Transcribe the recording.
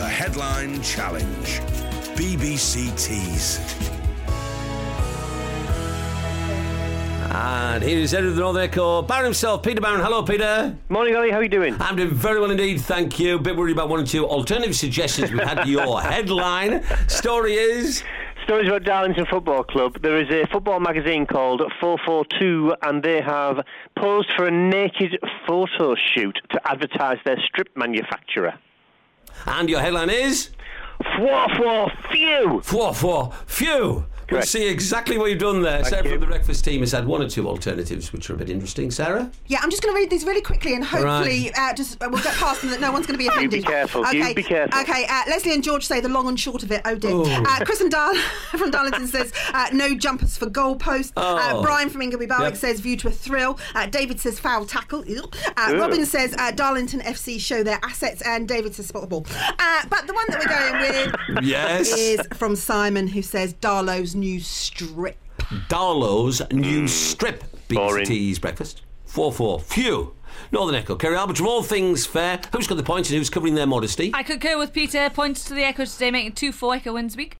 The Headline Challenge. BBC Tees. And here is editor of the Northern Echo, Barron himself, Peter Barron. Hello, Peter. Morning, Ollie. How are you doing? I'm doing very well indeed, thank you. A bit worried about one or two alternative suggestions we've had to your headline. Story is... Stories about Darlington Football Club. There is a football magazine called 442, and they have posed for a naked photo shoot to advertise their strip manufacturer. And your headline is... Phew! Phew! We'll Correct. see exactly what you've done there. Sarah from the Breakfast team has had one or two alternatives which are a bit interesting. Sarah? Yeah, I'm just going to read these really quickly and hopefully we'll get past them that no one's going to be offended. You be careful. Okay. You be careful. Okay, Leslie and George say the long and short of it. Oh dear. Chris and from Darlington says no jumpers for goalpost. Brian from Ingleby Barwick says view to a thrill. David says foul tackle. Robin says Darlington FC show their assets, and David says spot the ball. But the one that we're going with is from Simon, who says Darlow's new strip. Darlow's new strip. Boring. BCT's breakfast. 4-4. Phew. Northern Echo. Kerry Arbiter of all things fair. Who's got the points and who's covering their modesty? I concur with Peter. Points to the Echo today, making 2-4. Echo wins week.